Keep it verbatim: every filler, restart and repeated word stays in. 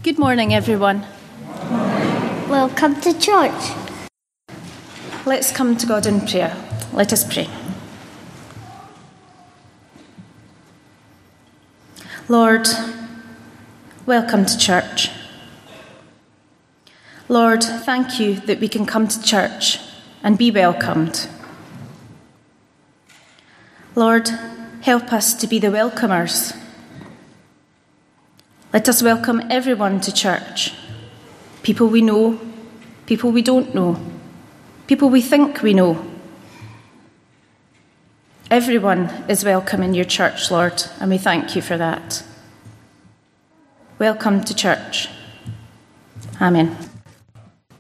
Good morning, everyone. Welcome to church. Let's come to God in prayer. Let us pray. Lord, welcome to church. Lord, thank you that we can come to church and be welcomed. Lord, help us to be the welcomers. Let us welcome everyone to church. People we know, people we don't know, people we think we know. Everyone is welcome in your church, Lord, and we thank you for that. Welcome to church. Amen.